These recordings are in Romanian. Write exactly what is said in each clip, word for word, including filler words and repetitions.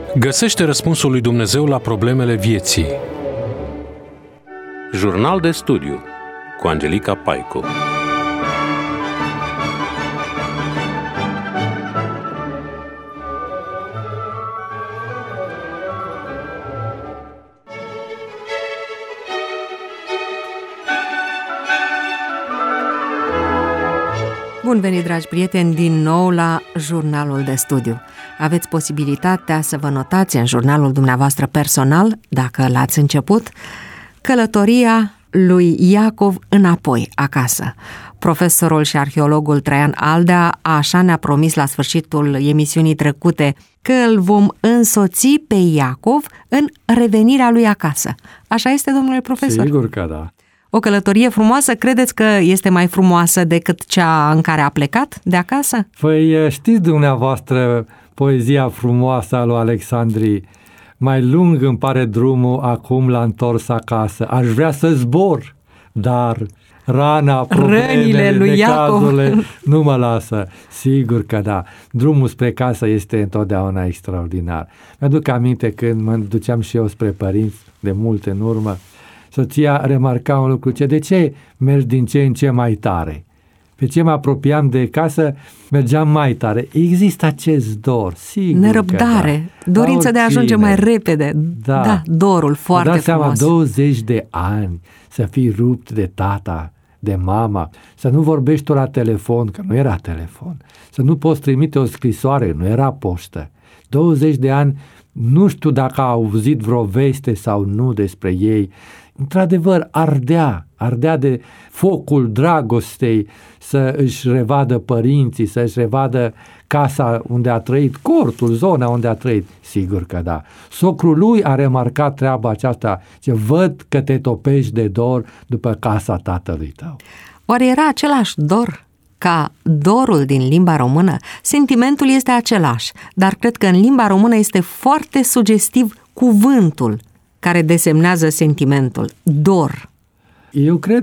Găsește răspunsul lui Dumnezeu la problemele vieții. Jurnal de studiu cu Angelica Paicu. Bun venit, dragi prieteni, din nou la Jurnalul de Studiu. Aveți posibilitatea să vă notați în jurnalul dumneavoastră personal, dacă l-ați început, călătoria lui Iacov înapoi, acasă. Profesorul și arheologul Traian Aldea așa ne-a promis la sfârșitul emisiunii trecute că îl vom însoți pe Iacov în revenirea lui acasă. Așa este, domnule profesor? Sigur că da. O călătorie frumoasă, credeți că este mai frumoasă decât cea în care a plecat de acasă? Păi știți dumneavoastră poezia frumoasă a lui Alexandrii, mai lung îmi pare drumul, acum l-a întors acasă. Aș vrea să zbor, dar rana, problemele, necazurile nu mă lasă. Sigur că da. Drumul spre casă este întotdeauna extraordinar. Mi-aduc aminte când mă duceam și eu spre părinți, de multe în urmă, soția remarca un lucru, ce de ce mergi din ce în ce mai tare? Pe ce mă apropiam de casă, mergeam mai tare. Există acest dor, sigur. Nerăbdare, da. dorință de a ajunge mai repede. Da, da dorul foarte dați frumos. Seama, douăzeci de ani să fii rupt de tata, de mama, să nu vorbești tu la telefon, că nu era telefon, să nu poți trimite o scrisoare, nu era poștă. douăzeci de ani, nu știu dacă a auzit vreo veste sau nu despre ei. Într-adevăr, ardea, ardea de focul dragostei să își revadă părinții, să își revadă casa unde a trăit, cortul, zona unde a trăit. Sigur că da. Socrul lui a remarcat treaba aceasta, ce văd că te topești de dor după casa tatălui tău. Oare era același dor ca dorul din limba română? Sentimentul este același, dar cred că în limba română este foarte sugestiv cuvântul care desemnează sentimentul, dor. Eu cred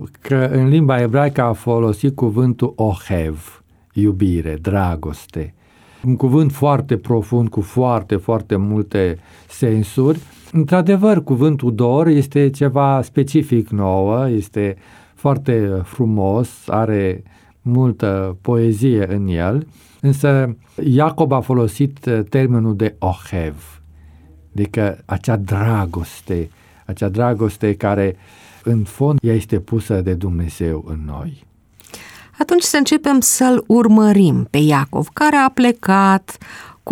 că în limba ebraică a folosit cuvântul ohev, iubire, dragoste. Un cuvânt foarte profund, cu foarte, foarte multe sensuri. Într-adevăr, cuvântul dor este ceva specific nouă, este foarte frumos, are multă poezie în el, însă Iacob a folosit termenul de ohev, adică acea dragoste, acea dragoste care în fond ea este pusă de Dumnezeu în noi. Atunci să începem să-l urmărim pe Iacov, care a plecat cu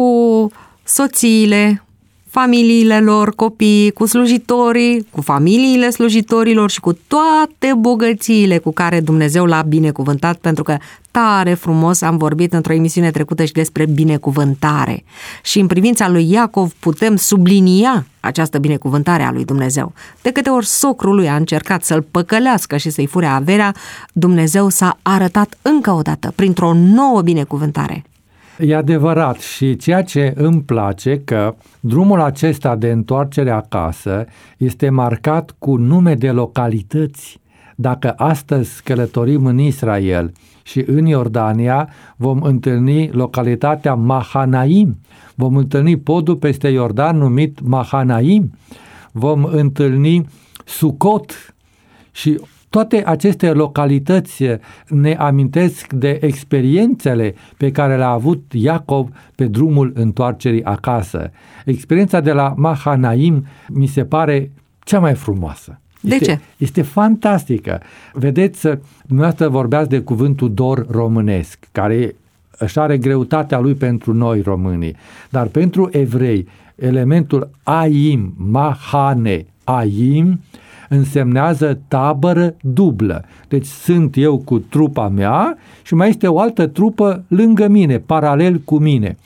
soțiile, familiile lor, copiii, cu slujitorii, cu familiile slujitorilor și cu toate bogățiile cu care Dumnezeu l-a binecuvântat, pentru că tare frumos am vorbit într-o emisiune trecută și despre binecuvântare. Și în privința lui Iacov putem sublinia această binecuvântare a lui Dumnezeu. De câte ori socrul lui a încercat să-l păcălească și să-i fure averea, Dumnezeu s-a arătat încă o dată printr-o nouă binecuvântare. E adevărat și ceea ce îmi place că drumul acesta de întoarcere acasă este marcat cu nume de localități. Dacă astăzi călătorim în Israel și în Iordania, vom întâlni localitatea Mahanaim, vom întâlni podul peste Iordan numit Mahanaim, vom întâlni Sucot și toate aceste localități ne amintesc de experiențele pe care le-a avut Iacov pe drumul întoarcerii acasă. Experiența de la Mahanaim mi se pare cea mai frumoasă. De este, ce? Este fantastică. Vedeți, dumneavoastră vorbeați de cuvântul dor românesc, care își are greutatea lui pentru noi românii, dar pentru evrei, elementul aim, mahane, aim, însemnează tabără dublă. Deci sunt eu cu trupa mea și mai este o altă trupă lângă mine, paralel cu mine.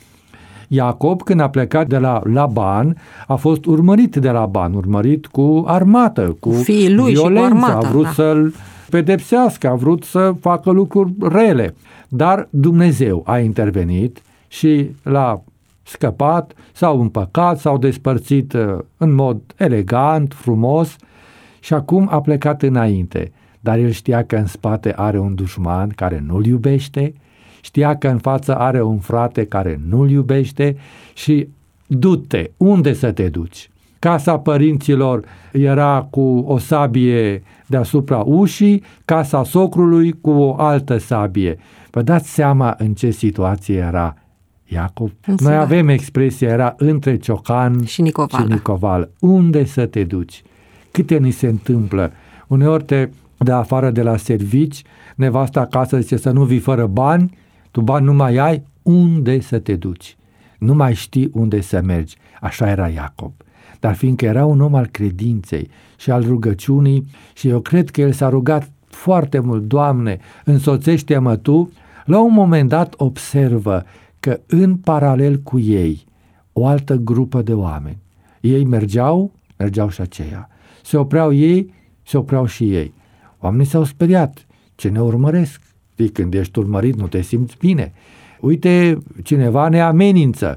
Iacob, când a plecat de la Laban, a fost urmărit de Laban, urmărit cu armată, cu fiii lui violență, și cu armata, a vrut da. să-l pedepsească, a vrut să facă lucruri rele. Dar Dumnezeu a intervenit și l-a scăpat, s-au împăcat, s-au despărțit în mod elegant, frumos și acum a plecat înainte. Dar el știa că în spate are un dușman care nu-l iubește, știa că în față are un frate care nu-l iubește și du-te, unde să te duci? Casa părinților era cu o sabie deasupra ușii, casa socrului cu o altă sabie. Vă dați seama în ce situație era Iacov? Noi avem expresia, era între ciocan și nicovală. și nicovală. Unde să te duci? Câte ni se întâmplă? Uneori te dă afară de la servici, nevasta acasă zice să nu vii fără bani, tu bani nu mai ai, unde să te duci? Nu mai știi unde să mergi. Așa era Iacov. Dar fiindcă era un om al credinței și al rugăciunii și eu cred că el s-a rugat foarte mult, Doamne, însoțește-mă Tu, la un moment dat observă că în paralel cu ei o altă grupă de oameni. Ei mergeau, mergeau și aceia. Se opreau ei, se opreau și ei. Oamenii s-au speriat. Ce ne urmăresc? Știi, când ești urmărit nu te simți bine. Uite, cineva ne amenință.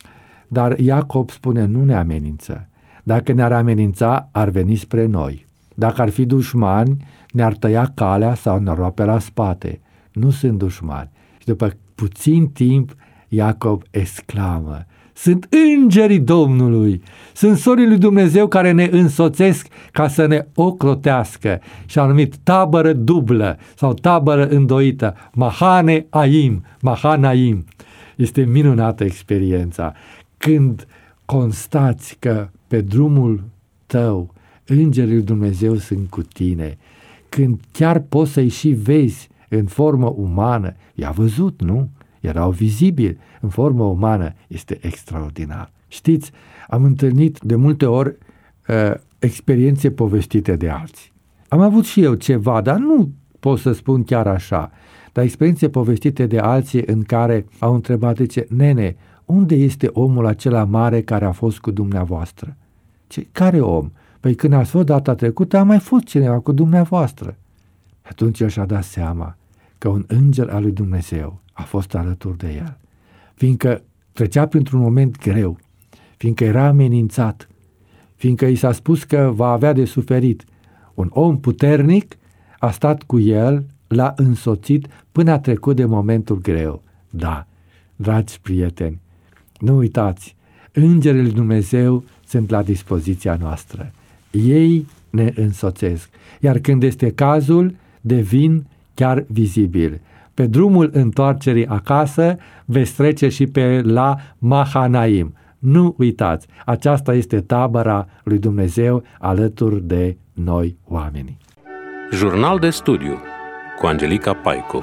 Dar Iacob spune, nu ne amenință. Dacă ne-ar amenința, ar veni spre noi. Dacă ar fi dușmani, ne-ar tăia calea sau ne-ar lua pe la spate. Nu sunt dușmani. Și după puțin timp, Iacob exclamă, sunt îngerii Domnului, sunt sorii lui Dumnezeu care ne însoțesc ca să ne ocrotească. Și a numit tabără dublă sau tabără îndoită, Mahane Aim, Mahanaim. Este minunată experiența. Când constați că pe drumul tău îngerii lui Dumnezeu sunt cu tine, când chiar poți să-i și vezi în formă umană, i-a văzut, nu? Erau vizibili în formă umană, este extraordinar. Știți, am întâlnit de multe ori uh, experiențe povestite de alții. Am avut și eu ceva, dar nu pot să spun chiar așa, dar experiențe povestite de alții în care au întrebat, zice, nene, unde este omul acela mare care a fost cu dumneavoastră? Ce, care om? Păi când ați fost data trecută, a mai fost cineva cu dumneavoastră. Atunci el și-a dat seama că un înger al lui Dumnezeu a fost alături de el, fiindcă trecea printr-un moment greu, fiindcă era amenințat, fiindcă i s-a spus că va avea de suferit. Un om puternic a stat cu el, l-a însoțit până a trecut de momentul greu. Da, dragi prieteni, nu uitați, îngerii lui Dumnezeu sunt la dispoziția noastră. Ei ne însoțesc, iar când este cazul, devin chiar vizibil. Pe drumul întoarcerii acasă veți trece și pe la Mahanaim. Nu uitați, aceasta este tabăra lui Dumnezeu alături de noi oamenii. Jurnal de studiu cu Angelica Paicu.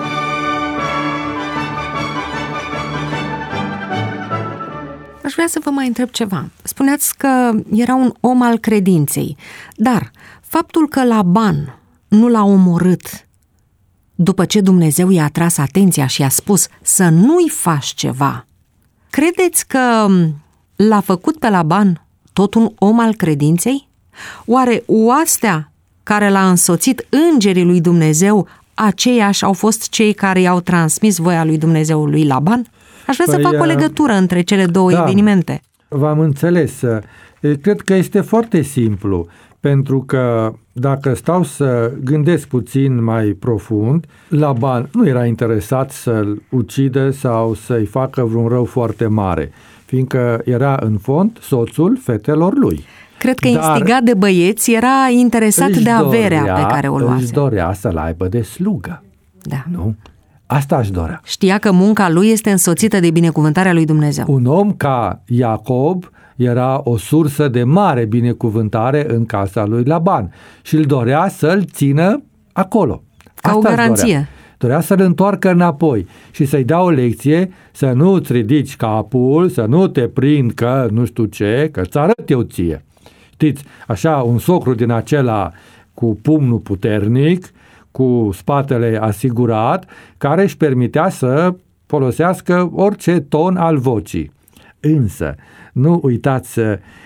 Aș vrea să vă mai întreb ceva. Spuneați că era un om al credinței, dar faptul că Laban nu l-a omorât după ce Dumnezeu i-a atras atenția și i-a spus să nu-i faci ceva, credeți că l-a făcut pe Laban tot un om al credinței? Oare oastea care l-a însoțit îngerii lui Dumnezeu, aceiași au fost cei care i-au transmis voia lui Dumnezeu lui Laban? Aș vrea păi, să fac o legătură între cele două da, evenimente. V-am înțeles. Cred că este foarte simplu, pentru că dacă stau să gândesc puțin mai profund, Laban nu era interesat să-l ucidă sau să-i facă vreun rău foarte mare, fiindcă era în fond soțul fetelor lui. Cred că instigat de băieți, era interesat de averea dorea, pe care o luase. Își dorea să-l aibă de slugă. Da. Nu? Asta aș dorea. Știa că munca lui este însoțită de binecuvântarea lui Dumnezeu. Un om ca Iacob era o sursă de mare binecuvântare în casa lui Laban și îl dorea să-l țină acolo. Ca Asta o garanție. Dorea. dorea să-l întoarcă înapoi și să-i dea o lecție să nu-ți ridici capul, să nu te prind că nu știu ce, că ți arăt eu ție. Știți, așa un socru din acela cu pumnul puternic, cu spatele asigurat, care își permitea să folosească orice ton al vocii. Însă, nu uitați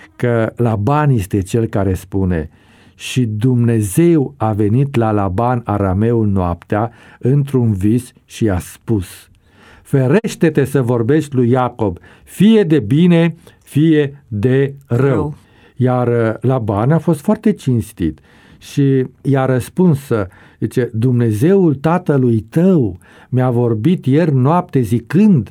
că Laban este cel care spune: și Dumnezeu a venit la Laban arameul noaptea într-un vis și a spus: ferește-te să vorbești lui Iacob, fie de bine, fie de rău. rău. Iar Laban a fost foarte cinstit și i-a răspuns, zice, Dumnezeul tatălui tău mi-a vorbit ieri noapte zicând: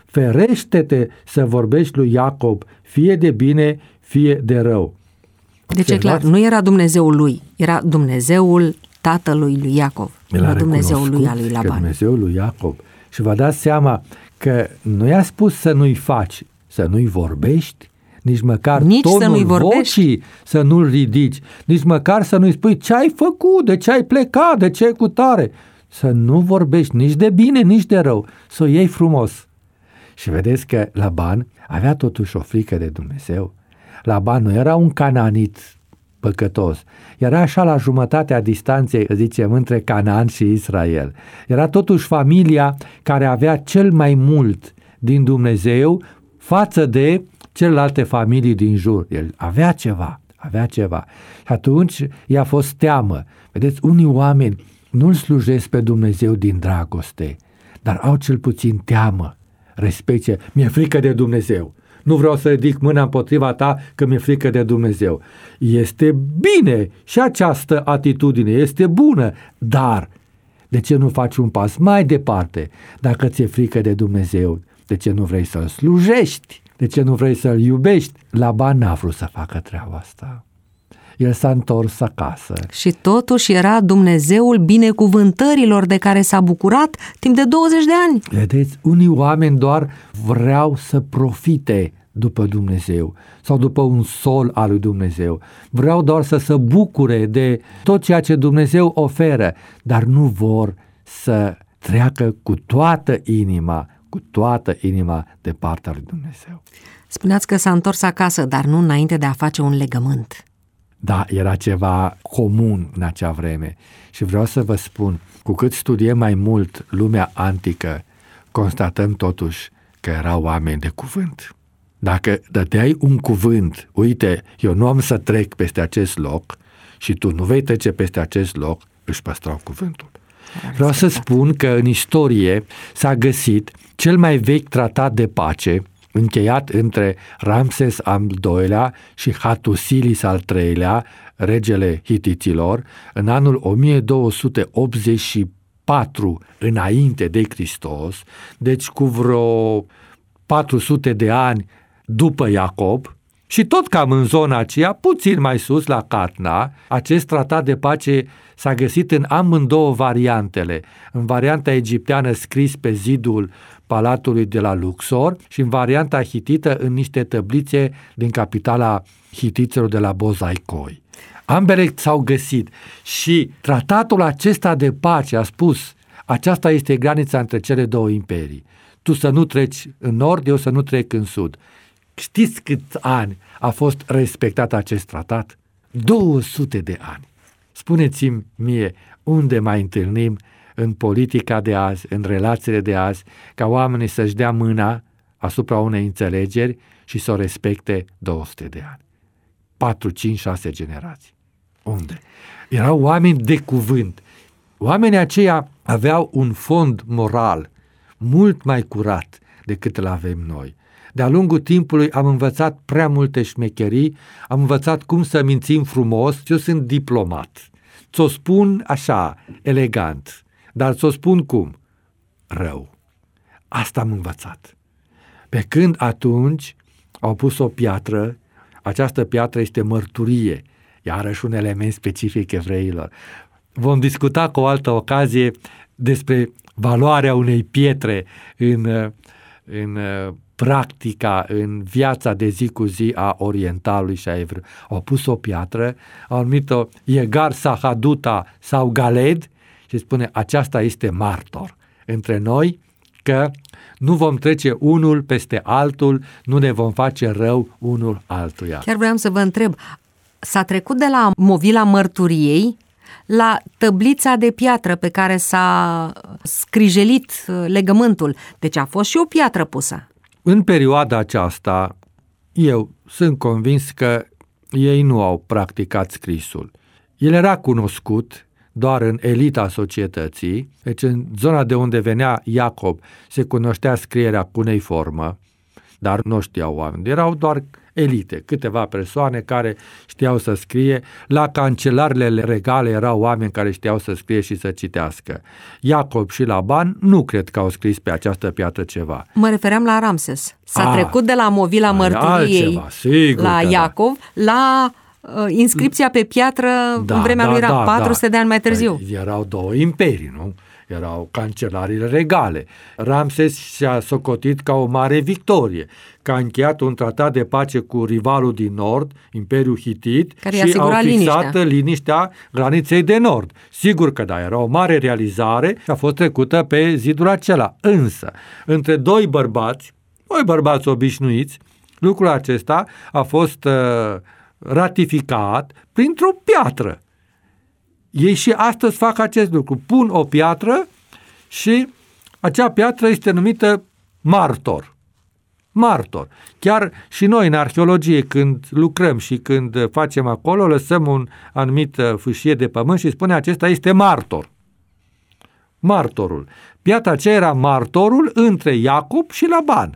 ferește-te să vorbești lui Iacob fie de bine, fie de rău. Deci e clar, nu era Dumnezeul lui, era Dumnezeul tatălui lui Iacov, nu Dumnezeul lui al lui Laban. Dumnezeul lui Iacob. Și vă dați seama că nu i-a spus să nu-i faci, să nu-i vorbești, nici măcar nici tonul să nu-i vorbești, vocii să nu-l ridici, nici măcar să nu-i spui ce ai făcut, de ce ai plecat, de ce ai cu tare. Să nu vorbești nici de bine, nici de rău, să o iei frumos. Și vedeți că Laban avea totuși o frică de Dumnezeu. Laban nu era un cananit păcătos, era așa la jumătatea distanței, zicem, între Canaan și Israel. Era totuși familia care avea cel mai mult din Dumnezeu față de celelalte familii din jur. El avea ceva, avea ceva. Și atunci i-a fost teamă. Vedeți, unii oameni nu-L slujesc pe Dumnezeu din dragoste, dar au cel puțin teamă, respecție. Mi-e frică de Dumnezeu. Nu vreau să ridic mâna împotriva ta că mi-e frică de Dumnezeu. Este bine și această atitudine, este bună, dar de ce nu faci un pas mai departe? Dacă ți-e frică de Dumnezeu, de ce nu vrei să-L slujești? De ce nu vrei să-L iubești? Laban n-a vrut să facă treaba asta. El s-a întors acasă. Și totuși era Dumnezeul binecuvântărilor de care s-a bucurat timp de douăzeci de ani. Vedeți, unii oameni doar vreau să profite după Dumnezeu sau după un sol al lui Dumnezeu. Vreau doar să se bucure de tot ceea ce Dumnezeu oferă, dar nu vor să treacă cu toată inima, cu toată inima de partea lui Dumnezeu. Spuneați că s-a întors acasă, dar nu înainte de a face un legământ. Da, era ceva comun în acea vreme și vreau să vă spun, cu cât studiem mai mult lumea antică, constatăm totuși că erau oameni de cuvânt. Dacă dădeai un cuvânt, uite, eu nu am să trec peste acest loc și tu nu vei trece peste acest loc, își păstrau cuvântul. Vreau să spun că în istorie s-a găsit cel mai vechi tratat de pace încheiat între Ramses al doilea și Hattusilis al treilea, regele hitiților, în anul o mie două sute optzeci și patru înainte de Hristos, deci cu vreo patru sute de ani după Iacob, și tot cam în zona aceea, puțin mai sus, la Catna, acest tratat de pace s-a găsit în amândouă variantele. În varianta egipteană scris pe zidul palatului de la Luxor și în varianta hitită în niște tăblițe din capitala hitiților de la Bozaicoi. Ambele s-au găsit și tratatul acesta de pace a spus: aceasta este granița între cele două imperii. Tu să nu treci în nord, eu să nu trec în sud. Știți câți ani a fost respectat acest tratat? două sute de ani. Spuneți-mi mie, unde mai întâlnim în politica de azi, în relațiile de azi, ca oamenii să-și dea mâna asupra unei înțelegeri și să o respecte două sute de ani? patru, cinci, șase generații. Unde? Erau oameni de cuvânt. Oamenii aceia aveau un fond moral mult mai curat decât îl avem noi. De-a lungul timpului am învățat prea multe șmecherii, am învățat cum să mințim frumos. Eu sunt diplomat. Ți-o spun așa, elegant, dar ți-o spun cum? Rău. Asta am învățat. Pe când atunci au pus o piatră, această piatră este mărturie, iarăși un element specific evreilor. Vom discuta cu o altă ocazie despre valoarea unei pietre în, în practica, în viața de zi cu zi a orientalului și a evreu. Au pus o piatră, au numit-o Yegar Sahaduta sau Galed și spune: aceasta este martor între noi că nu vom trece unul peste altul, nu ne vom face rău unul altuia. Chiar vreau să vă întreb, s-a trecut de la movila mărturiei la tăblița de piatră pe care s-a scrijelit legământul. Deci a fost și o piatră pusă. În perioada aceasta, eu sunt convins că ei nu au practicat scrisul. El era cunoscut doar în elita societății, deci în zona de unde venea Iacob se cunoștea scrierea cuneiformă, dar nu știau oameni, erau doar elite, câteva persoane care știau să scrie. La cancelarele regale erau oameni care știau să scrie și să citească. Iacob și Laban nu cred că au scris pe această piatră ceva. Mă refeream la Ramses. S-a A, trecut de la movila mărturiei altceva, sigur la Iacov da. la uh, inscripția pe piatră da, în vremea da, lui Ram, da, patru sute da. de ani mai târziu. Păi, erau două imperii, nu? Erau cancelarile regale. Ramses și-a socotit ca o mare victorie, că a încheiat un tratat de pace cu rivalul din nord, Imperiul Hitit, care și au fixat liniștea. liniștea graniței de nord. Sigur că da, era o mare realizare și a fost trecută pe zidul acela. Însă, între doi bărbați, doi bărbați obișnuiți, lucrul acesta a fost uh, ratificat printr-o piatră. Ei și astăzi fac acest lucru. Pun o piatră și acea piatră este numită martor. Martor. Chiar și noi în arheologie, când lucrăm și când facem acolo, lăsăm un anumit fâșie de pământ și spune acesta este martor. Martorul. Piatra aceea era martorul între Iacob și Laban.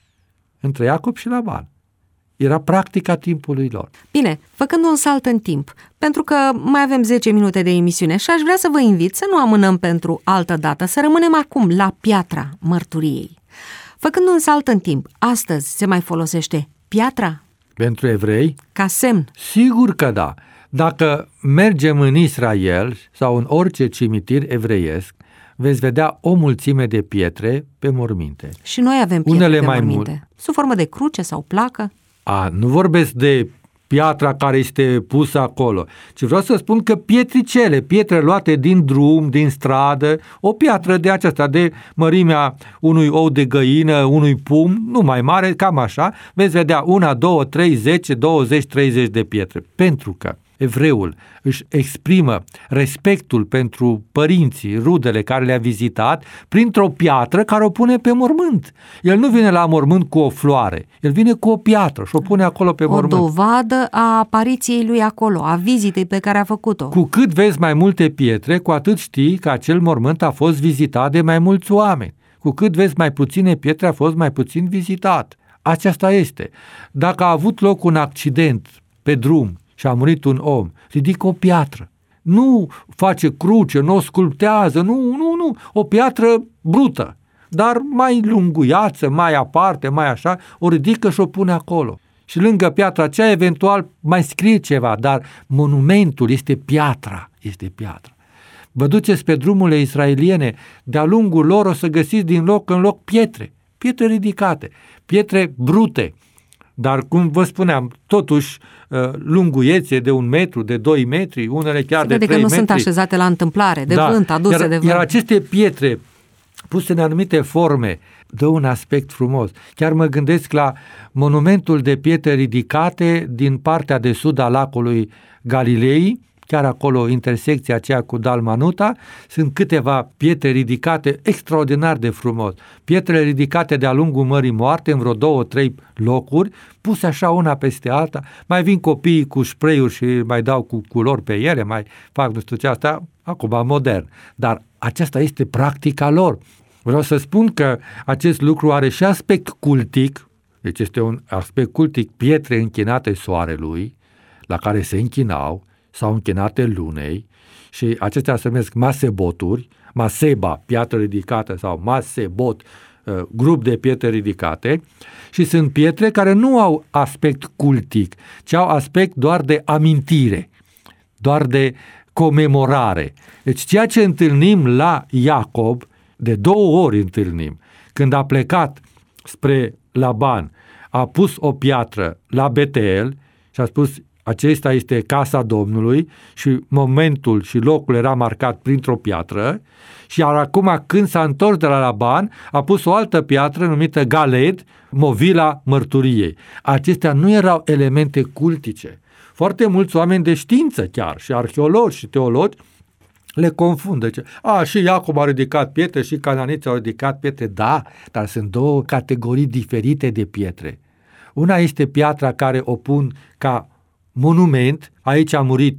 Între Iacob și Laban. Era practica timpului lor. Bine, făcând un salt în timp, pentru că mai avem zece minute de emisiune și aș vrea să vă invit să nu amânăm pentru altă dată, să rămânem acum la piatra mărturiei. Făcând un salt în timp, astăzi se mai folosește piatra? Pentru evrei? Ca semn? Sigur că da. Dacă mergem în Israel sau în orice cimitir evreiesc, veți vedea o mulțime de pietre pe morminte. Și noi avem pietre Unele pe mai morminte. mult. Sub formă de cruce sau placă? A, nu vorbesc de piatra care este pusă acolo, ci vreau să spun că pietricele, pietre luate din drum, din stradă, o piatră de aceasta, de mărimea unui ou de găină, unui pum, nu mai mare, cam așa, veți vedea una, două, trei, zece, douăzeci, treizeci de pietre. Pentru că evreul își exprimă respectul pentru părinții, rudele care le-a vizitat printr-o piatră care o pune pe mormânt. El nu vine la mormânt cu o floare, el vine cu o piatră și o pune acolo pe o mormânt. O dovadă a apariției lui acolo, a vizitei pe care a făcut-o. Cu cât vezi mai multe pietre, cu atât știi că acel mormânt a fost vizitat de mai mulți oameni. Cu cât vezi mai puține pietre, a fost mai puțin vizitat. Aceasta este. Dacă a avut loc un accident pe drum și a murit un om, ridică o piatră. Nu face cruce, nu o sculptează, nu, nu, nu, o piatră brută, dar mai lunguiață, mai aparte, mai așa, o ridică și o pune acolo. Și lângă piatra aceea, eventual, mai scrie ceva, dar monumentul este piatra, este piatra. Vă duceți pe drumurile israeliene, de-a lungul lor o să găsiți din loc în loc pietre, pietre ridicate, pietre brute, dar, cum vă spuneam, totuși lunguiețe de un metru, de doi metri, unele chiar Se de vede trei că nu metri. sunt așezate la întâmplare, de da. vânt, aduse iar, de vânt. Iar aceste pietre puse în anumite forme dă un aspect frumos. Chiar mă gândesc la monumentul de pietre ridicate din partea de sud a lacului Galilei, chiar acolo, intersecția aceea cu Dalmanuta, sunt câteva pietre ridicate extraordinar de frumos. Pietrele ridicate de-a lungul Mării Moarte, în vreo două, trei locuri, puse așa una peste alta, mai vin copiii cu spray-uri și mai dau cu culori pe ele, mai fac nu știu ce, asta acum modern. Dar aceasta este practica lor. Vreau să spun că acest lucru are și aspect cultic, deci este un aspect cultic, pietre închinate soarelui, la care se închinau, sau închinate lunei, și acestea se numesc maseboturi, maseba, piatră ridicată, sau masebot, grup de pietre ridicate, și sunt pietre care nu au aspect cultic, ci au aspect doar de amintire, doar de comemorare. Deci ceea ce întâlnim la Iacob, de două ori întâlnim, când a plecat spre Laban, a pus o piatră la Betel și a spus: acesta este casa Domnului, și momentul și locul era marcat printr-o piatră, și iar acum, când s-a întors de la Laban, a pus o altă piatră numită Galed, movila mărturiei. Acestea nu erau elemente cultice. Foarte mulți oameni de știință chiar, și arheologi și teologi, le confundă. A, și Iacob a ridicat pietre și cananiții au ridicat pietre. Da, dar sunt două categorii diferite de pietre. Una este piatra care o pun ca monument, aici a murit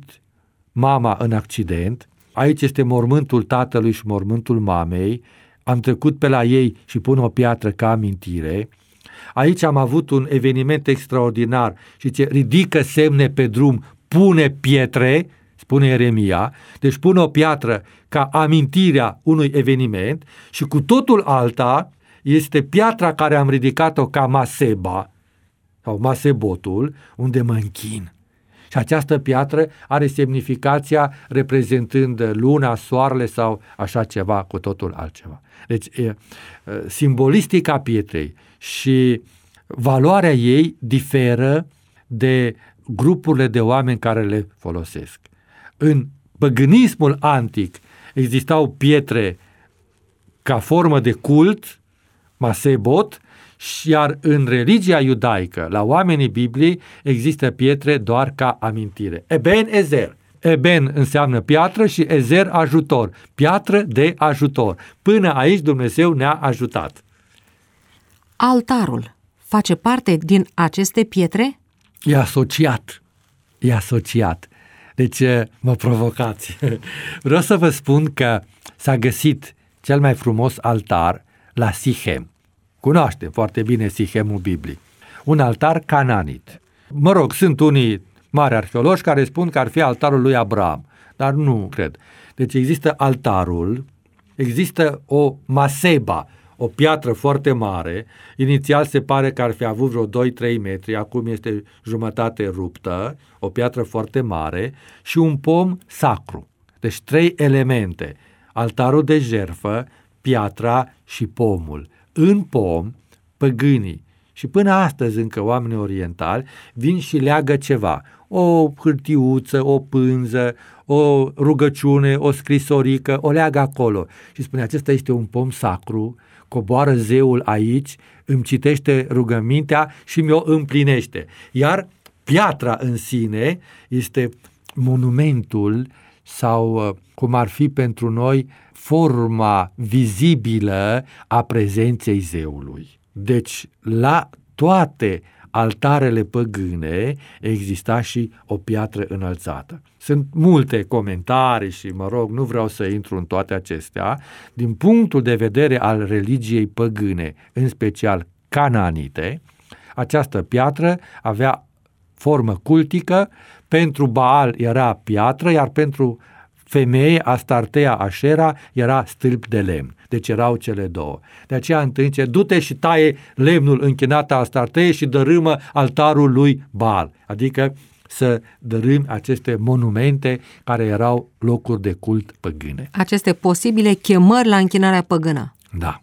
mama în accident, aici este mormântul tatălui și mormântul mamei, am trecut pe la ei și pun o piatră ca amintire. Aici am avut un eveniment extraordinar și ce ridică semne pe drum, pune pietre, spune Ieremia, deci pune o piatră ca amintirea unui eveniment și cu totul alta este piatra care am ridicat-o ca Maseba sau Masebotul, unde mă închin. Și această piatră are semnificația reprezentând luna, soarele sau așa ceva, cu totul altceva. Deci simbolistica pietrei și valoarea ei diferă de grupurile de oameni care le folosesc. În păgânismul antic existau pietre ca formă de cult, masebot, iar în religia iudaică, la oamenii Bibliei, există pietre doar ca amintire. Eben Ezer. Eben înseamnă piatră și Ezer ajutor. Piatră de ajutor. Până aici Dumnezeu ne-a ajutat. Altarul face parte din aceste pietre? E asociat. E asociat. Deci mă provocați. Vreau să vă spun că s-a găsit cel mai frumos altar la Sichem. Cunoaște foarte bine Sichemul biblic. Un altar cananit. Mă rog, sunt unii mari arheologi care spun că ar fi altarul lui Abraham, dar nu cred. Deci există altarul, există o maseba, o piatră foarte mare. Inițial se pare că ar fi avut vreo doi trei metri, acum este jumătate ruptă, o piatră foarte mare și un pom sacru. Deci trei elemente, altarul de jertfă, piatra și pomul. În pom, păgânii și până astăzi încă oamenii orientali vin și leagă ceva, o hârtiuță, o pânză, o rugăciune, o scrisorică, o leagă acolo și spune, acesta este un pom sacru, coboară zeul aici, îmi citește rugămintea și mi-o împlinește. Iar piatra în sine este monumentul sau cum ar fi pentru noi forma vizibilă a prezenței zeului. Deci, la toate altarele păgâne exista și o piatră înălțată. Sunt multe comentarii și, mă rog, nu vreau să intru în toate acestea. Din punctul de vedere al religiei păgâne, în special cananite, această piatră avea formă cultică, pentru Baal era piatră, iar pentru femeie, Astartea Așera, era stâlp de lemn. Deci erau cele două. De aceea întâlnice, du-te și taie lemnul închinat a Astartei și dărâmă altarul lui Baal. Adică să dărâm aceste monumente care erau locuri de cult păgâne. Aceste posibile chemări la închinarea păgână. Da.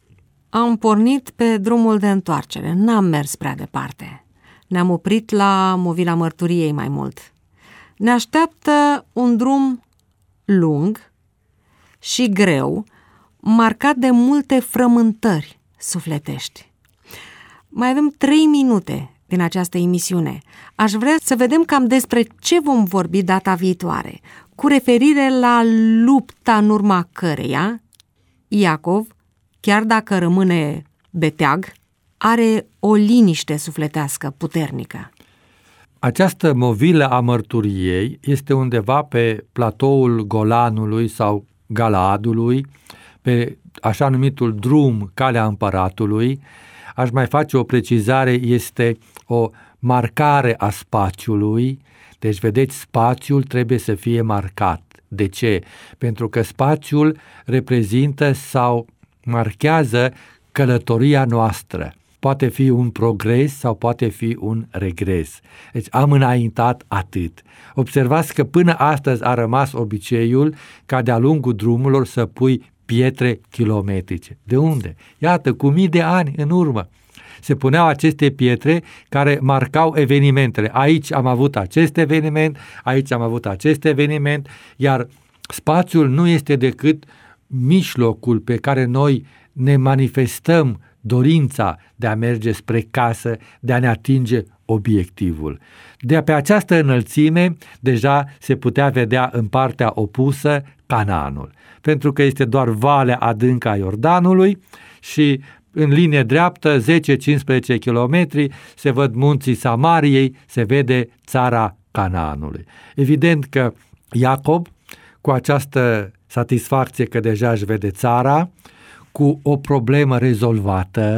Am pornit pe drumul de întoarcere. N-am mers prea departe. Ne-am oprit la Movila Mărturiei mai mult. Ne așteaptă un drum lung și greu, marcat de multe frământări sufletești. Mai avem trei minute din această emisiune. Aș vrea să vedem cam despre ce vom vorbi data viitoare, cu referire la lupta în urma căreia Iacov, chiar dacă rămâne beteag, are o liniște sufletească puternică. Această movilă a mărturiei este undeva pe platoul Golanului sau Galaadului, pe așa numitul drum Calea Împăratului. Aș mai face o precizare, este o marcare a spațiului, deci vedeți, spațiul trebuie să fie marcat. De ce? Pentru că spațiul reprezintă sau marchează călătoria noastră. Poate fi un progres sau poate fi un regres. Deci am înaintat atât. Observați că până astăzi a rămas obiceiul ca de-a lungul drumurilor să pui pietre kilometrice. De unde? Iată, cu mii de ani în urmă se puneau aceste pietre care marcau evenimentele. Aici am avut acest eveniment, aici am avut acest eveniment, iar spațiul nu este decât mijlocul pe care noi ne manifestăm dorința de a merge spre casă, de a ne atinge obiectivul. De pe această înălțime deja se putea vedea în partea opusă Canaanul, pentru că este doar valea adâncă a Iordanului și în linie dreaptă, zece cincisprezece kilometri, se văd munții Samariei, se vede țara Canaanului. Evident că Iacob, cu această satisfacție că deja își vede țara, cu o problemă rezolvată,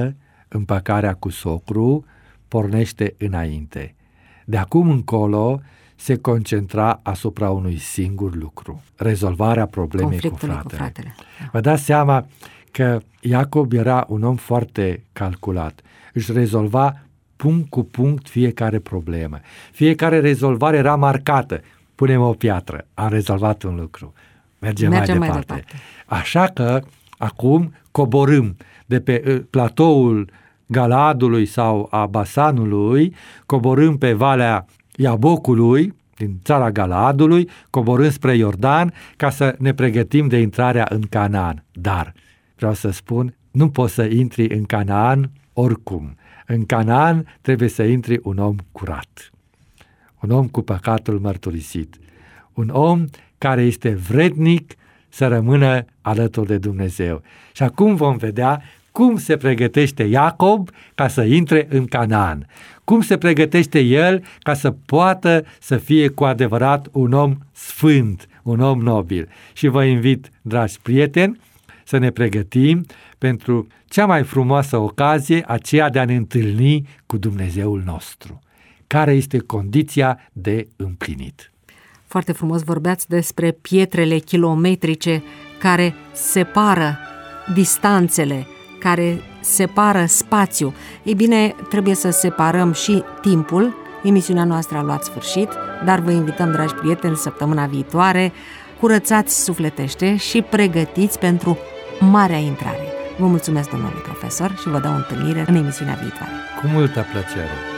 împăcarea cu socru, pornește înainte. De acum încolo se concentra asupra unui singur lucru, rezolvarea problemei cu fratele. cu fratele. Vă dați seama că Iacob era un om foarte calculat, își rezolva punct cu punct fiecare problemă. Fiecare rezolvare era marcată. Punem o piatră, am rezolvat un lucru. Mergem, Mergem mai, departe. mai departe. Așa că acum coborâm de pe platoul Galadului sau a Basanului, coborâm pe Valea Iabocului, din țara Galadului, coborâm spre Iordan ca să ne pregătim de intrarea în Canaan. Dar, vreau să spun, nu poți să intri în Canaan oricum. În Canaan trebuie să intri un om curat, un om cu păcatul mărturisit, un om care este vrednic să rămână alături de Dumnezeu. Și acum vom vedea cum se pregătește Iacob ca să intre în Canaan, cum se pregătește el ca să poată să fie cu adevărat un om sfânt, un om nobil. Și vă invit, dragi prieteni, să ne pregătim pentru cea mai frumoasă ocazie, aceea de a ne întâlni cu Dumnezeul nostru. Care este condiția de împlinit? Foarte frumos vorbeați despre pietrele kilometrice care separă distanțele, care separă spațiu. Ei bine, trebuie să separăm și timpul. Emisiunea noastră a luat sfârșit, dar vă invităm, dragi prieteni, săptămâna viitoare, curățați sufletește și pregătiți pentru marea intrare. Vă mulțumesc, domnule profesor, și vă dau întâlnire în emisiunea viitoare. Cu multă plăcere!